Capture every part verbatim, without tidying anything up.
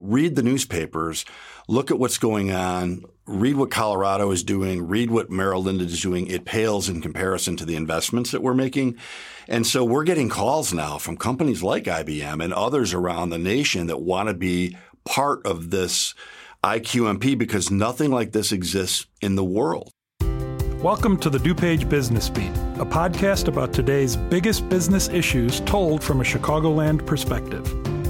read the newspapers, look at what's going on, read what Colorado is doing, read what Maryland is doing. It pales in comparison to the investments that we're making. And so we're getting calls now from companies like I B M and others around the nation that want to be part of this I Q M P because nothing like this exists in the world. Welcome to the DuPage Business Beat, a podcast about today's biggest business issues told from a Chicagoland perspective.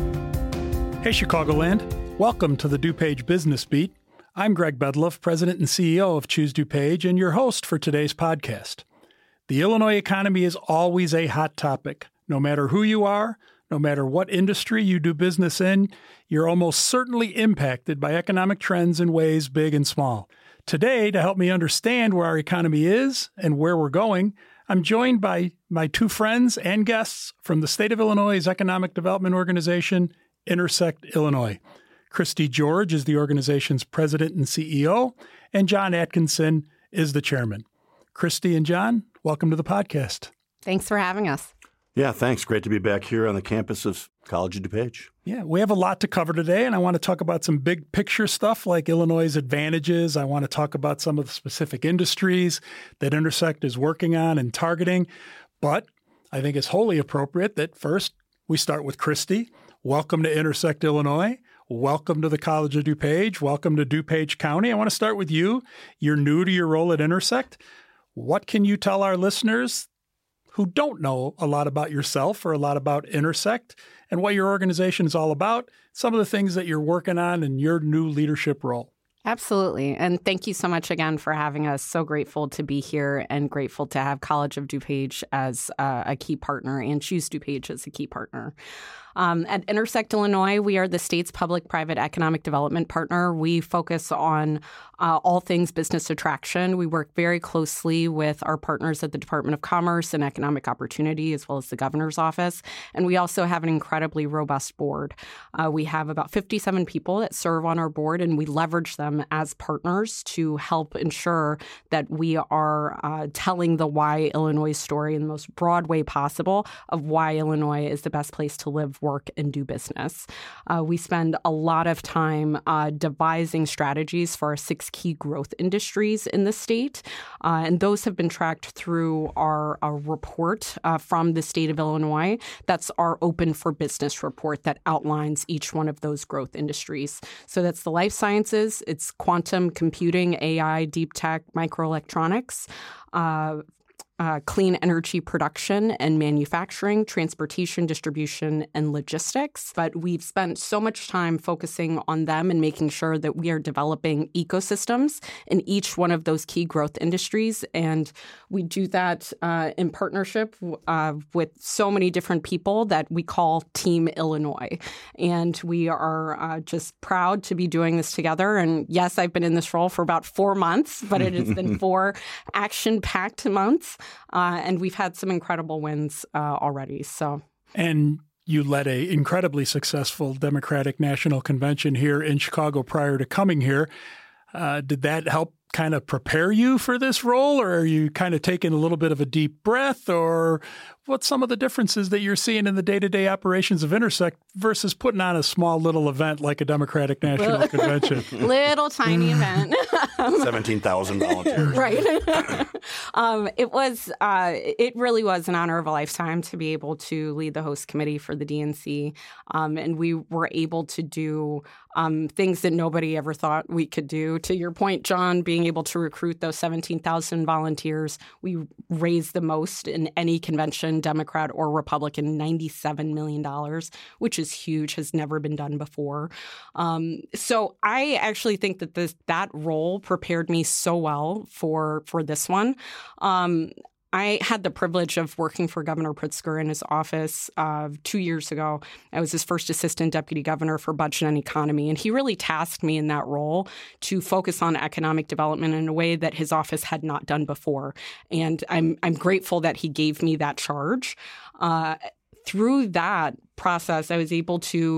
Hey, Chicagoland. Welcome to the DuPage Business Beat. I'm Greg Bedloff, President and C E O of Choose DuPage, and your host for today's podcast. The Illinois economy is always a hot topic. No matter who you are, no matter what industry you do business in, you're almost certainly impacted by economic trends in ways big and small. Today, to help me understand where our economy is and where we're going, I'm joined by my two friends and guests from the State of Illinois' Economic Development Organization, Intersect Illinois. Christy George is the organization's president and C E O, and John Atkinson is the chairman. Christy and John, welcome to the podcast. Thanks for having us. Yeah, thanks. Great to be back here on the campus of College of DuPage. Yeah, we have a lot to cover today, and I want to talk about some big picture stuff like Illinois' advantages. I want to talk about some of the specific industries that Intersect is working on and targeting. But I think it's wholly appropriate that first we start with Christy. Welcome to Intersect Illinois. Welcome to the College of DuPage. Welcome to DuPage County. I want to start with you. You're new to your role at Intersect. What can you tell our listeners who don't know a lot about yourself or a lot about Intersect and what your organization is all about, some of the things that you're working on in your new leadership role? Absolutely. And thank you so much again for having us. So grateful to be here and grateful to have College of DuPage as uh, a key partner and Choose DuPage as a key partner. Um, at Intersect Illinois, we are the state's public-private economic development partner. We focus on uh, all things business attraction. We work very closely with our partners at the Department of Commerce and Economic Opportunity, as well as the governor's office. And we also have an incredibly robust board. Uh, we have about fifty-seven people that serve on our board, and we leverage them as partners to help ensure that we are uh, telling the Why Illinois story in the most broad way possible of why Illinois is the best place to live, work, and do business. Uh, we spend a lot of time uh, devising strategies for our six key growth industries in the state, uh, and those have been tracked through our, our report uh, from the state of Illinois. That's our Open for Business report that outlines each one of those growth industries. So that's the life sciences, it's quantum computing, A I, deep tech, microelectronics, uh, Uh, clean energy production and manufacturing, transportation, distribution, and logistics. But we've spent so much time focusing on them and making sure that we are developing ecosystems in each one of those key growth industries. And we do that uh, in partnership uh, with so many different people that we call Team Illinois. And we are uh, just proud to be doing this together. And yes, I've been in this role for about four months, but it has been four action-packed months. Uh, and we've had some incredible wins uh, already. So, and you led a incredibly successful Democratic National Convention here in Chicago prior to coming here. Uh, did that help kind of prepare you for this role, or are you kind of taking a little bit of a deep breath, or what's some of the differences that you're seeing in the day-to-day operations of Intersect versus putting on a small little event like a Democratic National Convention? Little tiny event. seventeen thousand volunteers. Right. um, it was, uh, it really was an honor of a lifetime to be able to lead the host committee for the D N C. Um, and we were able to do um, things that nobody ever thought we could do. To your point, John, being able to recruit those seventeen thousand volunteers, we raised the most in any convention, Democrat or Republican, ninety-seven million dollars, which is huge, has never been done before. Um, so I actually think that this that role prepared me so well for for this one. Um, I had the privilege of working for Governor Pritzker in his office uh, two years ago. I was his first assistant deputy governor for budget and economy, and he really tasked me in that role to focus on economic development in a way that his office had not done before. And I'm I'm grateful that he gave me that charge. Uh, through that process, I was able to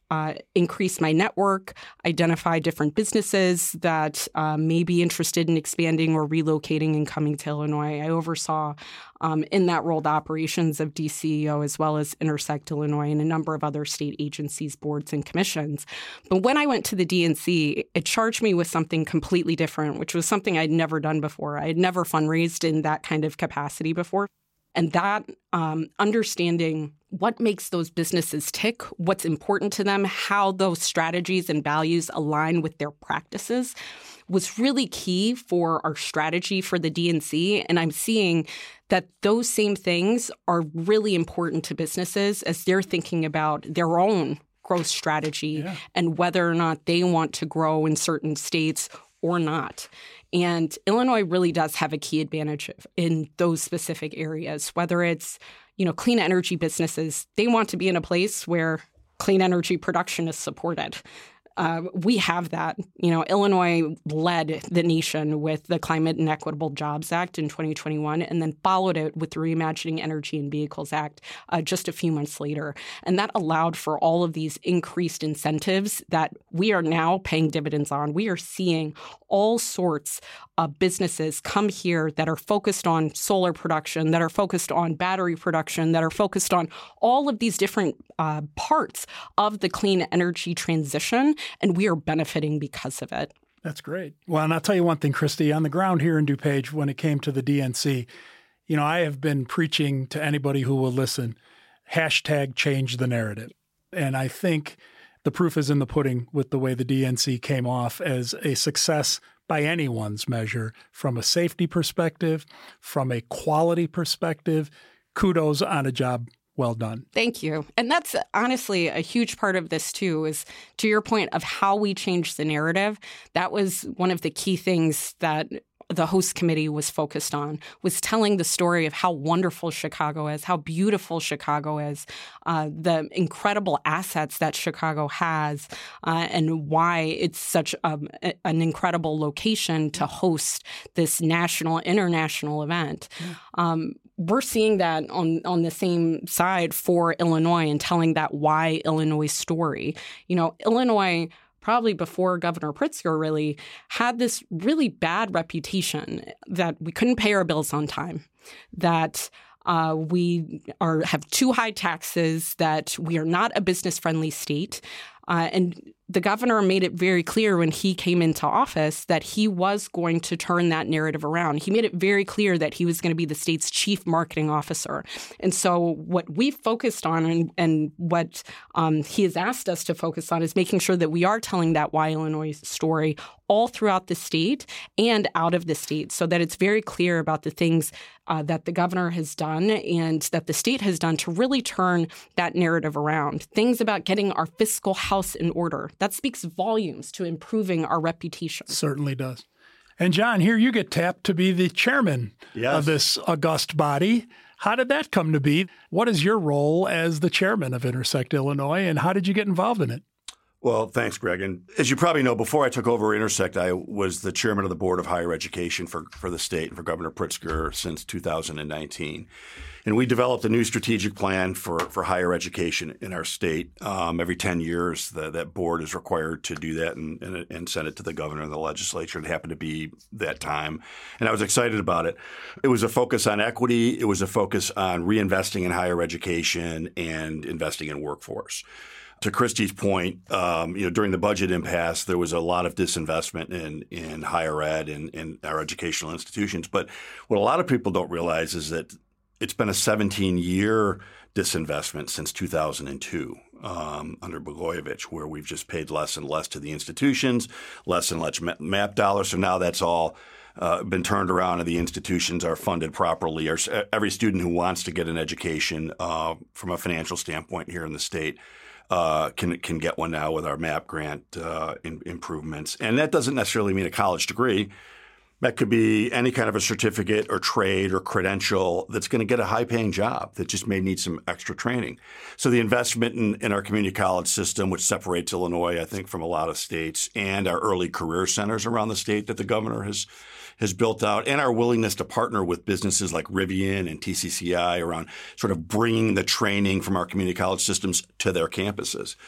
uh, increase my network, identify different businesses that uh, may be interested in expanding or relocating and coming to Illinois. I oversaw um, in that role the operations of D C E O as well as Intersect Illinois and a number of other state agencies, boards, and commissions. But when I went to the D N C, it charged me with something completely different, which was something I'd never done before. I had never fundraised in that kind of capacity before. And that um, understanding what makes those businesses tick, what's important to them, how those strategies and values align with their practices was really key for our strategy for the D N C. And I'm seeing that those same things are really important to businesses as they're thinking about their own growth strategy yeah. and whether or not they want to grow in certain states or not. And Illinois really does have a key advantage in those specific areas, whether it's, you know, clean energy businesses. They want to be in a place where clean energy production is supported. Uh, we have that. You know, Illinois led the nation with the Climate and Equitable Jobs Act in twenty twenty-one and then followed it with the Reimagining Energy and Vehicles Act uh, just a few months later. And that allowed for all of these increased incentives that we are now paying dividends on. We are seeing all sorts of businesses come here that are focused on solar production, that are focused on battery production, that are focused on all of these different uh, parts of the clean energy transition. And we are benefiting because of it. That's great. Well, and I'll tell you one thing, Christy, on the ground here in DuPage, when it came to the D N C, you know, I have been preaching to anybody who will listen, hashtag change the narrative. And I think the proof is in the pudding with the way the D N C came off as a success by anyone's measure, from a safety perspective, from a quality perspective. Kudos on a job well done. Thank you. And that's honestly a huge part of this, too, is to your point of how we change the narrative. That was one of the key things that the host committee was focused on, was telling the story of how wonderful Chicago is, how beautiful Chicago is, uh, the incredible assets that Chicago has, uh, and why it's such um, an incredible location to host this national, international event. Yeah. Um, We're seeing that on, on the same side for Illinois and telling that why Illinois story. You know, Illinois, probably before Governor Pritzker really, had this really bad reputation that we couldn't pay our bills on time, that uh, we are have too high taxes, that we are not a business-friendly state. Uh, and the governor made it very clear when he came into office that he was going to turn that narrative around. He made it very clear that he was going to be the state's chief marketing officer. And so what we've focused on and, and what um, he has asked us to focus on is making sure that we are telling that Why Illinois story all throughout the state and out of the state so that it's very clear about the things uh, that the governor has done and that the state has done to really turn that narrative around. Things about getting our fiscal house in order. That speaks volumes to improving our reputation. Certainly does. And John, here you get tapped to be the chairman yes. of this august body. How did that come to be? What is your role as the chairman of Intersect Illinois, and how did you get involved in it? Well, thanks, Greg. And as you probably know, before I took over Intersect, I was the chairman of the Board of Higher Education for, for the state and for Governor Pritzker since two thousand nineteen. And we developed a new strategic plan for, for higher education in our state. Um, every ten years, the, that board is required to do that and, and, and send it to the governor and the legislature. It happened to be that time. And I was excited about it. It was a focus on equity. It was a focus on reinvesting in higher education and investing in workforce. To Christy's point, um, you know, during the budget impasse, there was a lot of disinvestment in, in higher ed and in our educational institutions. But what a lot of people don't realize is that it's been a seventeen-year disinvestment since two thousand two um, under Blagojevich, where we've just paid less and less to the institutions, less and less MAP dollars. So now that's all uh, been turned around and the institutions are funded properly. Every student who wants to get an education uh, from a financial standpoint here in the state Uh, can can get one now with our MAP grant uh, in, improvements. And that doesn't necessarily mean a college degree. That could be any kind of a certificate or trade or credential that's going to get a high-paying job that just may need some extra training. So the investment in, in our community college system, which separates Illinois, I think, from a lot of states, and our early career centers around the state that the governor has has built out, and our willingness to partner with businesses like Rivian and T C C I around sort of bringing the training from our community college systems to their campuses.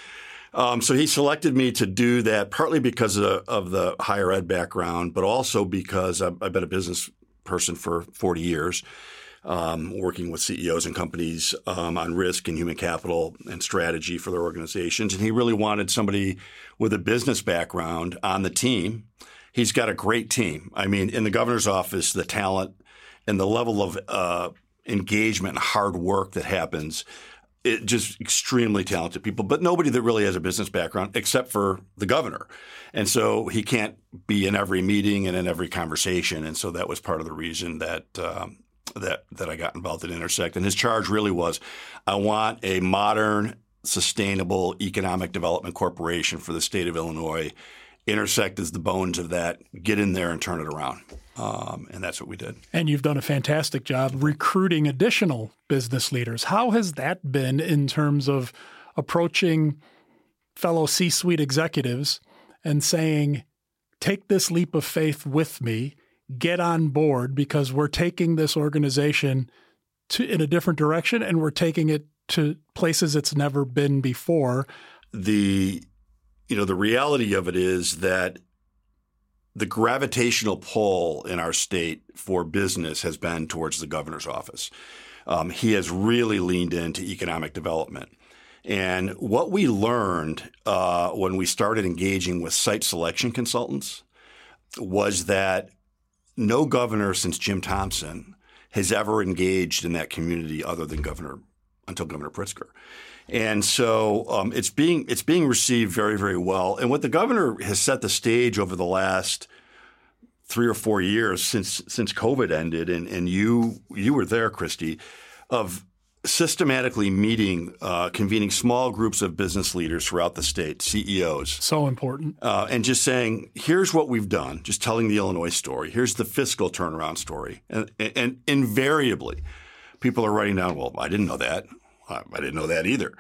Um, so he selected me to do that partly because of, of the higher ed background, but also because I've, I've been a business person for forty years, um, working with C E Os and companies um, on risk and human capital and strategy for their organizations. And he really wanted somebody with a business background on the team. He's got a great team. I mean, in the governor's office, the talent and the level of uh, engagement and hard work that happens, it just extremely talented people, but nobody that really has a business background except for the governor. And so he can't be in every meeting and in every conversation. And so that was part of the reason that um, that that I got involved at Intersect. And his charge really was, I want a modern, sustainable economic development corporation for the state of Illinois. Intersect is the bones of that. Get in there and turn it around. Um, and that's what we did. And you've done a fantastic job recruiting additional business leaders. How has that been in terms of approaching fellow C-suite executives and saying, take this leap of faith with me, get on board, because we're taking this organization to, in a different direction, and we're taking it to places it's never been before? The, you know, the reality of it is that the gravitational pull in our state for business has been towards the governor's office. Um, he has really leaned into economic development. And what we learned uh, when we started engaging with site selection consultants was that no governor since Jim Thompson has ever engaged in that community other than Governor until Governor Pritzker. And so um, it's being it's being received very, very well. And what the governor has set the stage over the last three or four years since since COVID ended, and, and you you were there, Christy, of systematically meeting, uh, convening small groups of business leaders throughout the state, C E Os. So important. Uh, and just saying, here's what we've done, just telling the Illinois story. Here's the fiscal turnaround story. And, and invariably, people are writing down, well, I didn't know that. I didn't know that either.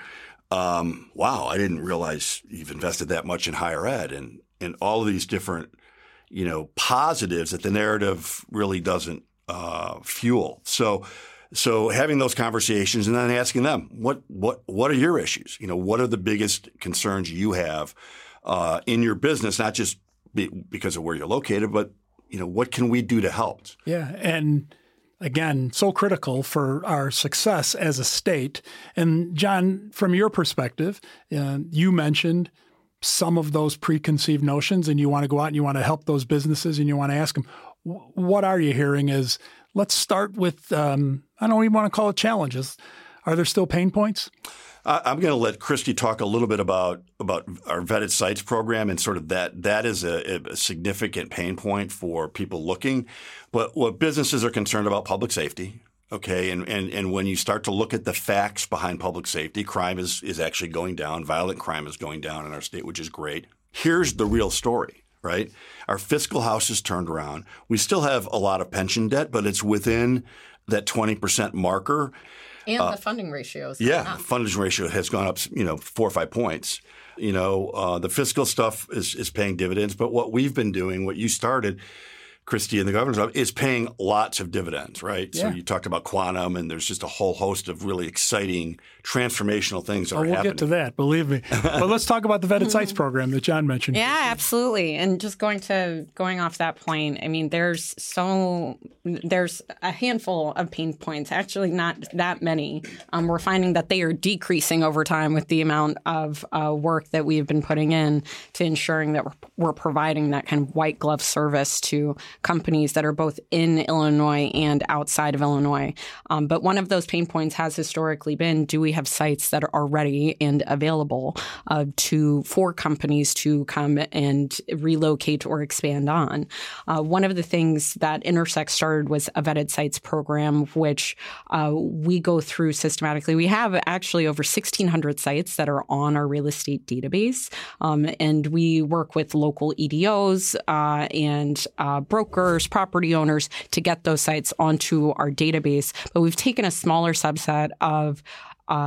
Um, wow, I didn't realize you've invested that much in higher ed, and, and all of these different, you know, positives that the narrative really doesn't uh, fuel. So, so having those conversations and then asking them, what what what are your issues? You know, what are the biggest concerns you have uh, in your business? Not just be, because of where you're located, but you know, what can we do to help? Yeah, and again, so critical for our success as a state. And John, from your perspective, uh, you mentioned some of those preconceived notions, and you want to go out and you want to help those businesses and you want to ask them, what are you hearing is, let's start with, um, I don't even want to call it challenges. Are there still pain points? I'm going to let Christy talk a little bit about about our vetted sites program, and sort of that that is a, a significant pain point for people looking. But what businesses are concerned about, public safety, okay, and and and when you start to look at the facts behind public safety, crime is is actually going down. Violent crime is going down in our state, which is great. Here's the real story, right? Our fiscal house is turned around. We still have a lot of pension debt, but it's within that twenty percent marker. And uh, the funding ratio is yeah, up. the funding ratio has gone up, you know, four or five points. You know, uh, the fiscal stuff is, is paying dividends. But what we've been doing, what you started, Christy, in the governor's office, is paying lots of dividends, right? Yeah. So you talked about quantum, and there's just a whole host of really exciting, transformational things that oh, are we'll happening. We'll get to that, believe me. But let's talk about the vetted sites program that John mentioned. Yeah, absolutely. And just going to going off that point, I mean, there's so there's a handful of pain points, actually not that many. Um, we're finding that they are decreasing over time with the amount of uh, work that we've been putting in to ensuring that we're, we're providing that kind of white glove service to companies that are both in Illinois and outside of Illinois. Um, but one of those pain points has historically been, do we have sites that are ready and available uh, to for companies to come and relocate or expand on? Uh, one of the things that Intersect started was a vetted sites program, which uh, we go through systematically. We have actually over sixteen hundred sites that are on our real estate database, um, and we work with local E D Os uh, and uh, brokers, property owners to get those sites onto our database. But we've taken a smaller subset of Uh,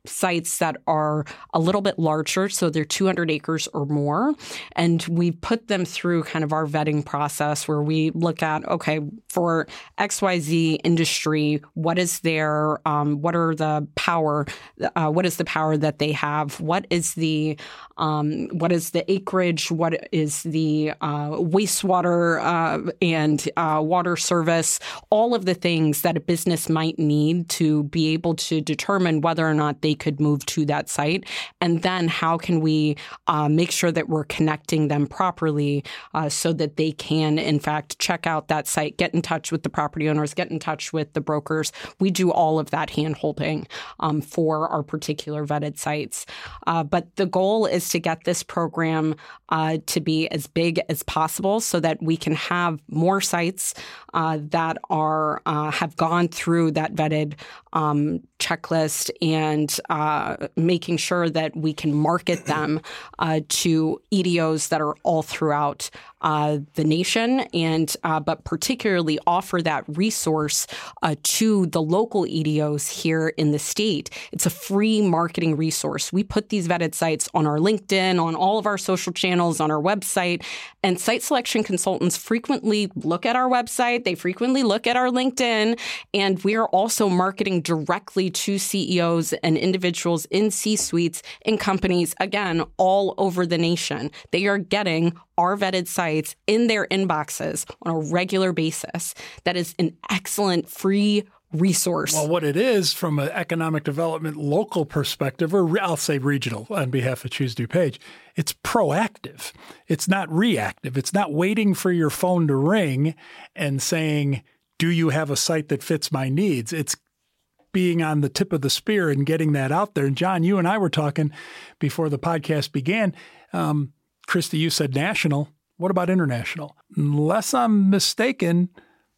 sites that are a little bit larger, so they're two hundred acres or more. And we put them through kind of our vetting process where we look at, okay, for X Y Z industry, what is their, um, what are the power, uh, what is the power that they have? What is the, um, what is the acreage? What is the uh, wastewater uh, and uh, water service? All of the things that a business might need to be able to determine whether or not they could move to that site. And then how can we uh, make sure that we're connecting them properly uh, so that they can, in fact, check out that site, get in touch with the property owners, get in touch with the brokers. We do all of that hand-holding um, for our particular vetted sites. Uh, but the goal is to get this program uh, to be as big as possible so that we can have more sites uh, that are uh, have gone through that vetted um, checklist and uh, making sure that we can market them uh, to E D Os that are all throughout uh, the nation, and uh, but particularly offer that resource uh, to the local E D Os here in the state. It's a free marketing resource. We put these vetted sites on our LinkedIn, on all of our social channels, on our website, and site selection consultants frequently look at our website. They frequently look at our LinkedIn, and we are also marketing directly to C E Os and individuals in C-suites in companies, again, all over the nation. They are getting our vetted sites in their inboxes on a regular basis. That is an excellent free resource. Well, what it is from an economic development local perspective, or I'll say regional on behalf of Choose DuPage, it's proactive. It's not reactive. It's not waiting for your phone to ring and saying, do you have a site that fits my needs? It's being on the tip of the spear and getting that out there. And John, you and I were talking before the podcast began. Um, Christy, you said national. What about international? Unless I'm mistaken,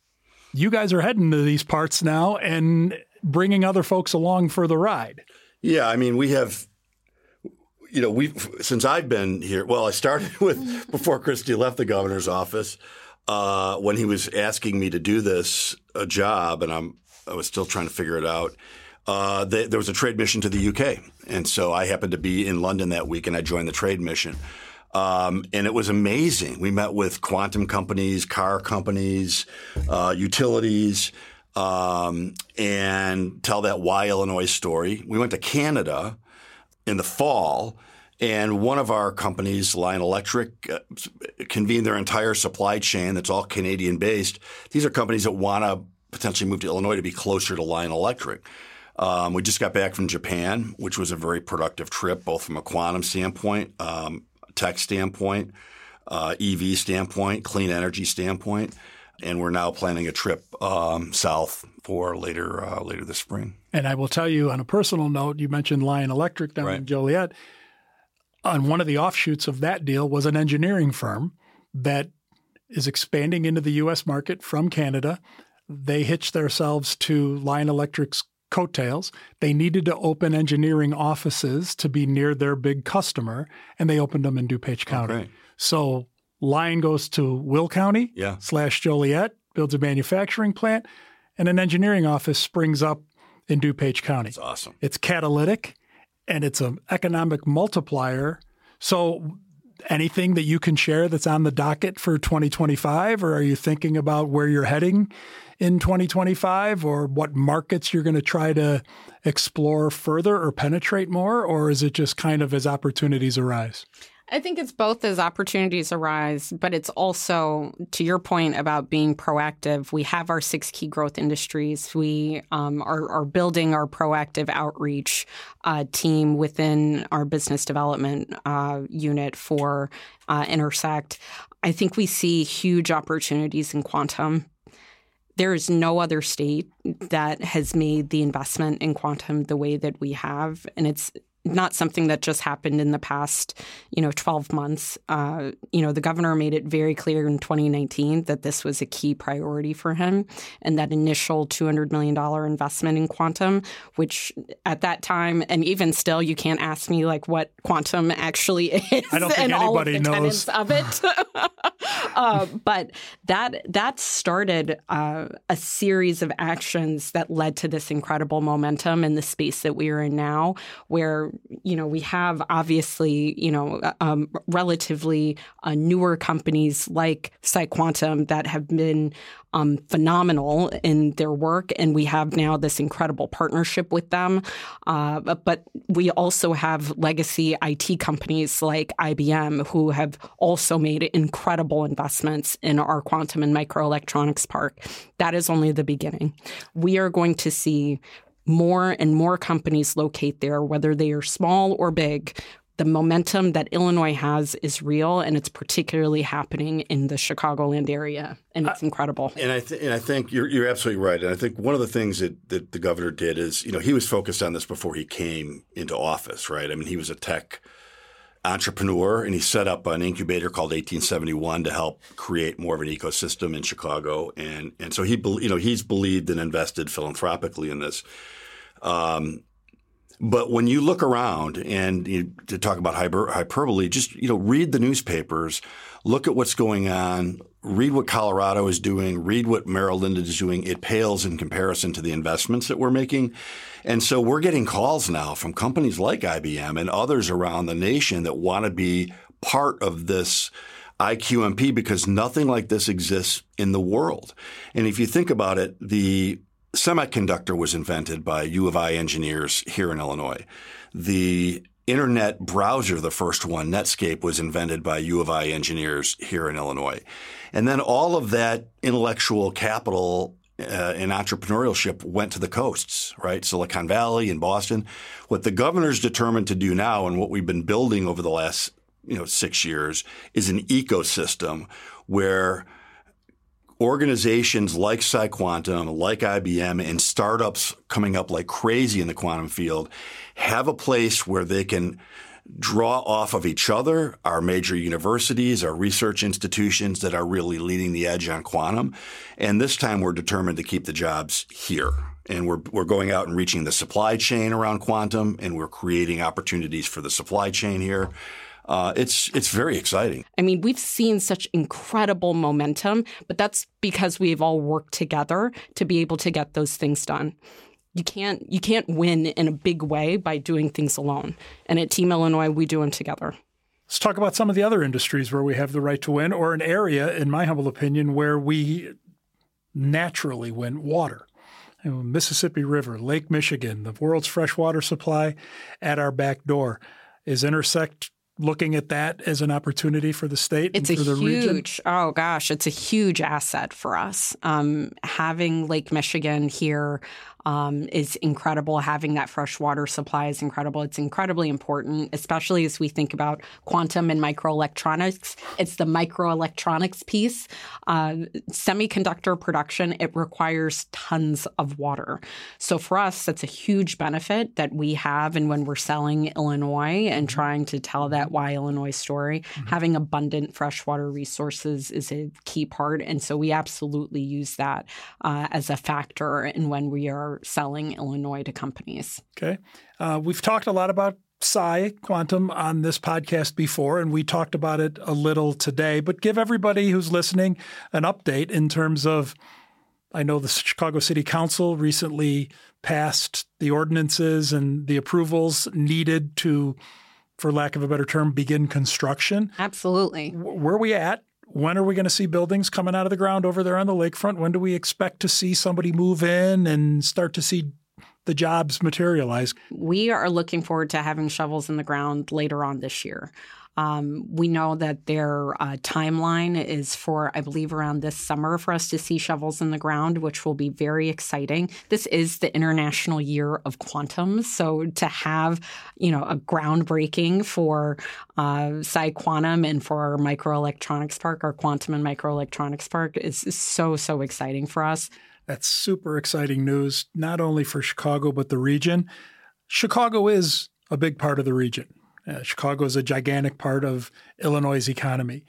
you guys are heading to these parts now and bringing other folks along for the ride. Yeah, I mean, we have, you know, we've, since I've been here, well, I started with, before Christy left the governor's office, uh, when he was asking me to do this a job, and I'm, I was still trying to figure it out. Uh, they, there was a trade mission to the U K. And so I happened to be in London that week, and I joined the trade mission. Um, and it was amazing. We met with quantum companies, car companies, uh, utilities, um, and tell that Why Illinois story. We went to Canada in the fall, and one of our companies, Lion Electric, uh, convened their entire supply chain that's all Canadian-based. These are companies that want to potentially move to Illinois to be closer to Lion Electric. Um, we just got back from Japan, which was a very productive trip, both from a quantum standpoint, um, tech standpoint, uh, E V standpoint, clean energy standpoint, and we're now planning a trip um, south for later uh, later this spring. And I will tell you on a personal note, you mentioned Lion Electric down right. in Joliet. On one of the offshoots of that deal was an engineering firm that is expanding into the U S market from Canada. They hitched themselves to Lion Electric's coattails. They needed to open engineering offices to be near their big customer, and they opened them in DuPage County. Okay. So Lion goes to Will County yeah. slash Joliet, builds a manufacturing plant, and an engineering office springs up in DuPage County. That's awesome. It's catalytic, and it's an economic multiplier. So anything that you can share that's on the docket for twenty twenty-five, or are you thinking about where you're heading in twenty twenty-five, or what markets you're going to try to explore further or penetrate more, or is it just kind of as opportunities arise? I think it's both as opportunities arise, but it's also, to your point about being proactive, we have our six key growth industries. We um, are, are building our proactive outreach uh, team within our business development uh, unit for uh, Intersect. I think we see huge opportunities in quantum. There is no other state that has made the investment in quantum the way that we have, and it's not something that just happened in the past, you know, twelve months. Uh, you know, the governor made it very clear in twenty nineteen that this was a key priority for him, and that initial two hundred million dollars investment in quantum, which at that time, and even still, you can't ask me like what quantum actually is I don't think and all of anybody the knows tenets of it. uh, but that that started uh, a series of actions that led to this incredible momentum in the space that we are in now, where, you know, we have obviously, you know, um, relatively uh, newer companies like PsiQuantum that have been Um, phenomenal in their work, and we have now this incredible partnership with them. Uh, but, but we also have legacy I T companies like I B M who have also made incredible investments in our quantum and microelectronics park. That is only the beginning. We are going to see more and more companies locate there, whether they are small or big. The momentum that Illinois has is real, and it's particularly happening in the Chicagoland area, and it's incredible. And I, th- and I think you're, you're absolutely right. And I think one of the things that, that the governor did is, you know, he was focused on this before he came into office, right? I mean, he was a tech entrepreneur, and he set up an incubator called eighteen seventy-one to help create more of an ecosystem in Chicago. And and so he, you know, he's believed and invested philanthropically in this. Um, But when you look around and you, to talk about hyper, hyperbole, just, you know, read the newspapers, look at what's going on, read what Colorado is doing, read what Maryland is doing. It pales in comparison to the investments that we're making. And so we're getting calls now from companies like I B M and others around the nation that want to be part of this I Q M P because nothing like this exists in the world. And if you think about it, the semiconductor was invented by U of I engineers here in Illinois. The internet browser, the first one, Netscape, was invented by U of I engineers here in Illinois. And then all of that intellectual capital uh, and entrepreneurship went to the coasts, right? Silicon Valley and Boston. What the governor's determined to do now, and what we've been building over the last, you know, six years, is an ecosystem where organizations like PsiQuantum, like I B M, and startups coming up like crazy in the quantum field have a place where they can draw off of each other, our major universities, our research institutions that are really leading the edge on quantum. And this time we're determined to keep the jobs here. And we're we're going out and reaching the supply chain around quantum, and we're creating opportunities for the supply chain here. Uh, it's it's very exciting. I mean, we've seen such incredible momentum, but that's because we've all worked together to be able to get those things done. You can't you can't win in a big way by doing things alone. And at Team Illinois, we do them together. Let's talk about some of the other industries where we have the right to win, or an area, in my humble opinion, where we naturally win: water. You know, Mississippi River, Lake Michigan, the world's freshwater supply at our back door. Is Intersect looking at that as an opportunity for the state it's and for a the region? Huge, oh gosh, it's a huge asset for us. Um, having Lake Michigan here um, is incredible. Having that fresh water supply is incredible. It's incredibly important, especially as we think about quantum and microelectronics. It's the microelectronics piece. Uh, semiconductor production, it requires tons of water. So for us, that's a huge benefit that we have. And when we're selling Illinois and trying to tell that why Illinois story, mm-hmm. having abundant freshwater resources is a key part. And so we absolutely use that uh, as a factor in when we are selling Illinois to companies. Okay. Uh, we've talked a lot about PsiQuantum on this podcast before, and we talked about it a little today, but give everybody who's listening an update in terms of, I know the Chicago City Council recently passed the ordinances and the approvals needed to, for lack of a better term, begin construction. Absolutely. Where are we at? When are we going to see buildings coming out of the ground over there on the lakefront? When do we expect to see somebody move in and start to see the jobs materialize? We are looking forward to having shovels in the ground later on this year. Um, we know that their uh, timeline is for, I believe, around this summer for us to see shovels in the ground, which will be very exciting. This is the International Year of Quantum. So to have, you know, a groundbreaking for uh, PsiQuantum and for our microelectronics park, our quantum and microelectronics park is, is so, so exciting for us. That's super exciting news, not only for Chicago, but the region. Chicago is a big part of the region. Uh, Chicago is a gigantic part of Illinois' economy.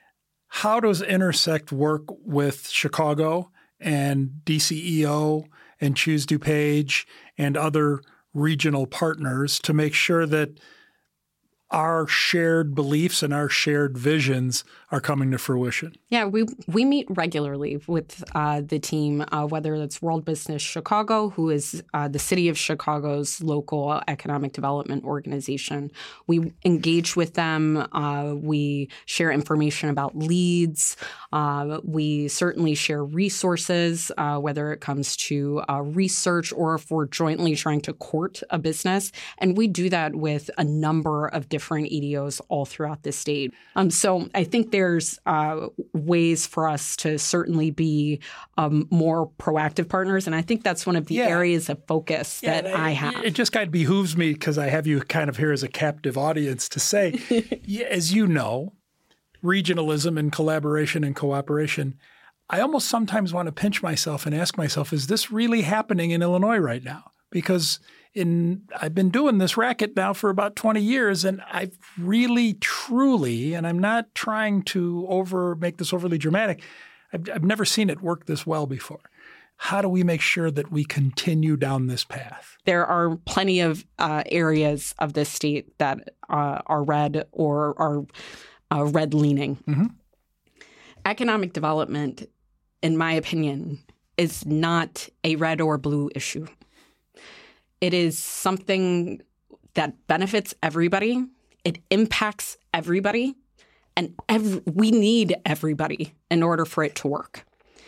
How does Intersect work with Chicago and D C E O and Choose DuPage and other regional partners to make sure that our shared beliefs and our shared visions are coming to fruition. Yeah, we we meet regularly with uh, the team, uh, whether it's World Business Chicago, who is uh, the city of Chicago's local economic development organization. We engage with them. Uh, we share information about leads. Uh, we certainly share resources, uh, whether it comes to uh, research or if we're jointly trying to court a business. And we do that with a number of different E D Os all throughout the state. Um, so I think there's uh, ways for us to certainly be um, more proactive partners. And I think that's one of the yeah. areas of focus yeah, that I, I have. It just kind of behooves me, because I have you kind of here as a captive audience, to say, as you know, regionalism and collaboration and cooperation, I almost sometimes want to pinch myself and ask myself, is this really happening in Illinois right now? Because in I've been doing this racket now for about twenty years, and I've really, truly, and I'm not trying to over make this overly dramatic, I've, I've never seen it work this well before. How do we make sure that we continue down this path? There are plenty of uh, areas of this state that uh, are red or are uh, red-leaning. Mm-hmm. Economic development, in my opinion, is not a red or blue issue. It is something that benefits everybody. It impacts everybody. And every, we need everybody in order for it to work.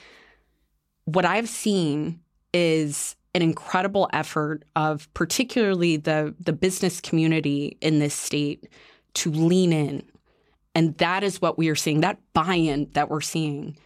What I've seen is an incredible effort of particularly the, the business community in this state to lean in. And that is what we are seeing. That buy-in that we're seeing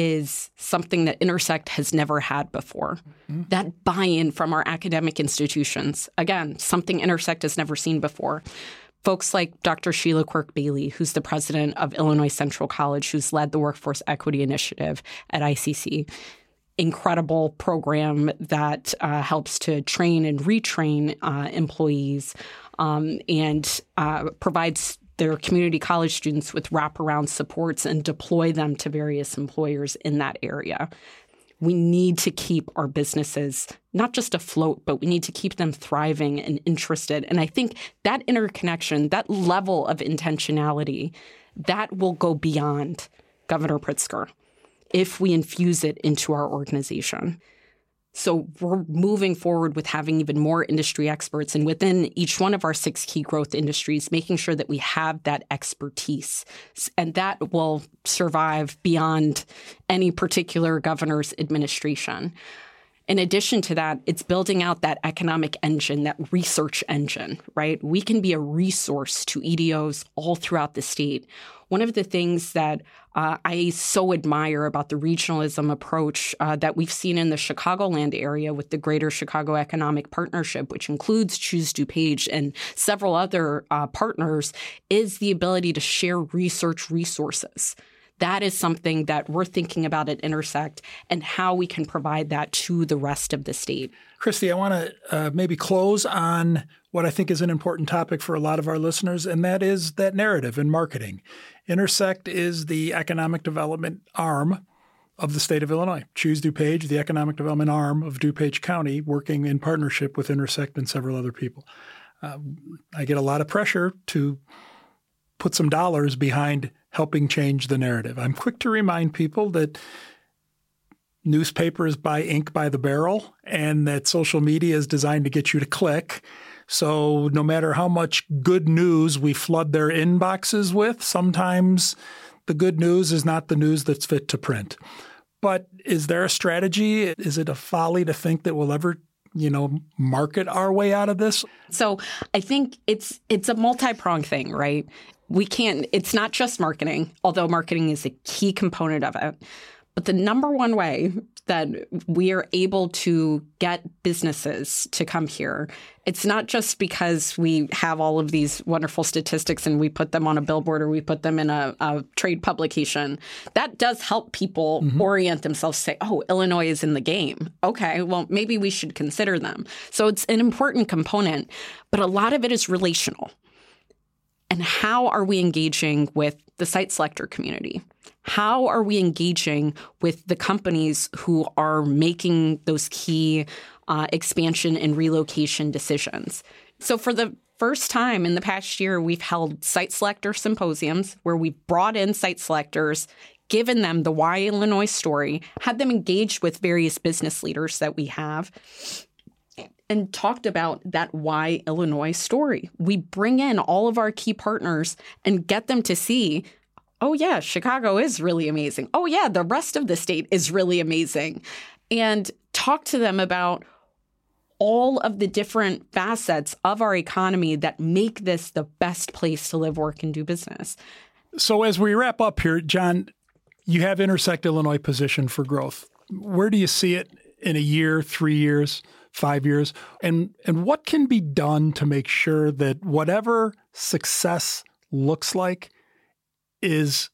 is something that Intersect has never had before. Mm-hmm. That buy-in from our academic institutions, again, something Intersect has never seen before. Folks like Doctor Sheila Quirk-Bailey, who's the president of Illinois Central College, who's led the Workforce Equity Initiative at I C C. Incredible program that uh, helps to train and retrain uh, employees um, and uh, provides their community college students with wraparound supports and deploy them to various employers in that area. We need to keep our businesses not just afloat, but we need to keep them thriving and interested. And I think that interconnection, that level of intentionality, that will go beyond Governor Pritzker if we infuse it into our organization. So we're moving forward with having even more industry experts, and within each one of our six key growth industries, making sure that we have that expertise. And that will survive beyond any particular governor's administration. In addition to that, it's building out that economic engine, that research engine, right? We can be a resource to E D Os all throughout the state. One of the things that uh, I so admire about the regionalism approach uh, that we've seen in the Chicagoland area with the Greater Chicago Economic Partnership, which includes Choose DuPage and several other uh, partners, is the ability to share research resources. That is something that we're thinking about at Intersect and how we can provide that to the rest of the state. Christy, I want to uh, maybe close on what I think is an important topic for a lot of our listeners, and that is that narrative in marketing. Intersect is the economic development arm of the state of Illinois. Choose DuPage, the economic development arm of DuPage County, working in partnership with Intersect and several other people. Uh, I get a lot of pressure to put some dollars behind helping change the narrative. I'm quick to remind people that newspapers buy ink by the barrel and that social media is designed to get you to click. So no matter how much good news we flood their inboxes with, sometimes the good news is not the news that's fit to print. But is there a strategy? Is it a folly to think that we'll ever, you know, market our way out of this? So I think it's it's a multi-pronged thing, right? We can't, it's not just marketing, although marketing is a key component of it. But the number one way that we are able to get businesses to come here, it's not just because we have all of these wonderful statistics and we put them on a billboard or we put them in a, a trade publication. That does help people mm-hmm. orient themselves, say, oh, Illinois is in the game. Okay, well, maybe we should consider them. So it's an important component, but a lot of it is relational. And how are we engaging with the site selector community? How are we engaging with the companies who are making those key uh, expansion and relocation decisions? So for the first time in the past year, we've held site selector symposiums where we've brought in site selectors, given them the Why Illinois story, had them engaged with various business leaders that we have, and talked about that Why Illinois story. We bring in all of our key partners and get them to see, oh, yeah, Chicago is really amazing. Oh, yeah, the rest of the state is really amazing. And talk to them about all of the different facets of our economy that make this the best place to live, work, and do business. So as we wrap up here, John, you have Intersect Illinois positioned for growth. Where do you see it in a year, three years, five years? And and what can be done to make sure that whatever success looks like is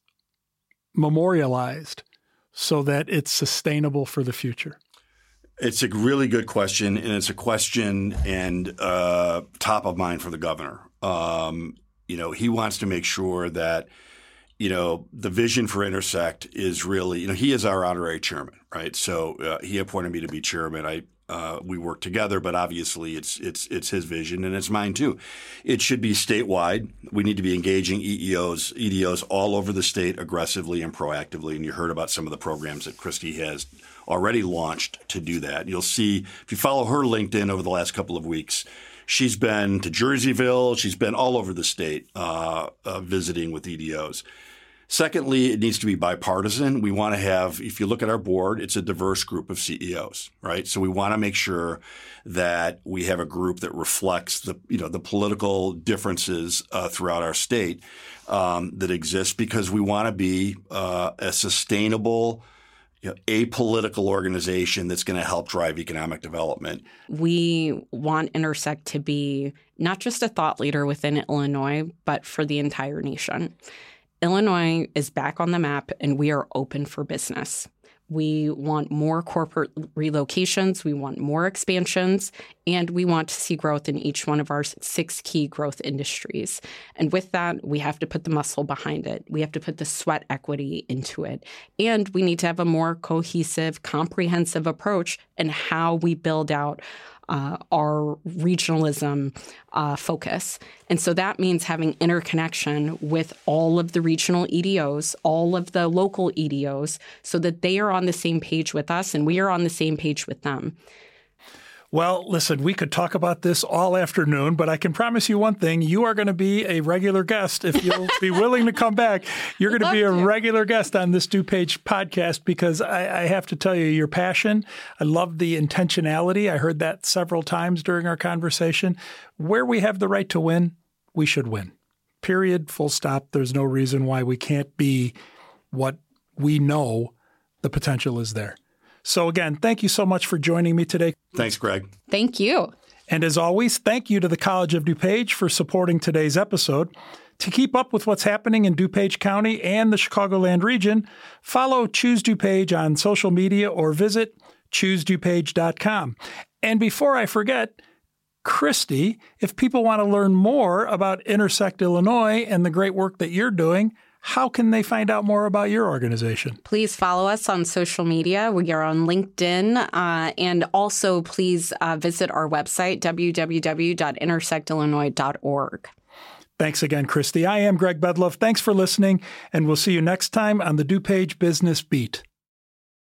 memorialized so that it's sustainable for the future? It's a really good question, and it's a question and uh, top of mind for the governor. Um, you know, he wants to make sure that, you know, the vision for Intersect is really, you know, he is our honorary chairman, right? So uh, he appointed me to be chairman. I uh, we work together, but obviously it's it's it's his vision and it's mine too. It should be statewide. We need to be engaging E E Os, E D Os all over the state aggressively and proactively. And you heard about some of the programs that Christy has already launched to do that. You'll see if you follow her LinkedIn over the last couple of weeks, she's been to Jerseyville. She's been all over the state uh, uh, visiting with E D Os. Secondly, it needs to be bipartisan. We want to have, if you look at our board, it's a diverse group of C E Os, right? So we want to make sure that we have a group that reflects the, you know, the political differences uh, throughout our state um, that exist, because we want to be uh, a sustainable, you know, apolitical organization that's going to help drive economic development. We want Intersect to be not just a thought leader within Illinois, but for the entire nation. Illinois is back on the map, and we are open for business. We want more corporate relocations, we want more expansions, and we want to see growth in each one of our six key growth industries. And with that, we have to put the muscle behind it. We have to put the sweat equity into it. And we need to have a more cohesive, comprehensive approach in how we build out Uh, our regionalism uh, focus. And so that means having interconnection with all of the regional E D Os, all of the local E D Os, so that they are on the same page with us and we are on the same page with them. Well, listen, we could talk about this all afternoon, but I can promise you one thing. You are going to be a regular guest. If you'll be willing to come back, you're going to be a regular guest on this DuPage podcast, because I, I have to tell you, your passion, I love the intentionality. I heard that several times during our conversation. Where we have the right to win, we should win. Period. Full stop. There's no reason why we can't be what we know the potential is there. So again, thank you so much for joining me today. Thanks, Greg. Thank you. And as always, thank you to the College of DuPage for supporting today's episode. To keep up with what's happening in DuPage County and the Chicagoland region, follow Choose DuPage on social media or visit choose dupage dot com. And before I forget, Christy, if people want to learn more about Intersect Illinois and the great work that you're doing, how can they find out more about your organization? Please follow us on social media. We are on LinkedIn. Uh, and also, please uh, visit our website, w w w dot intersect illinois dot org. Thanks again, Christy. I am Greg Bedloff. Thanks for listening, and we'll see you next time on the DuPage Business Beat.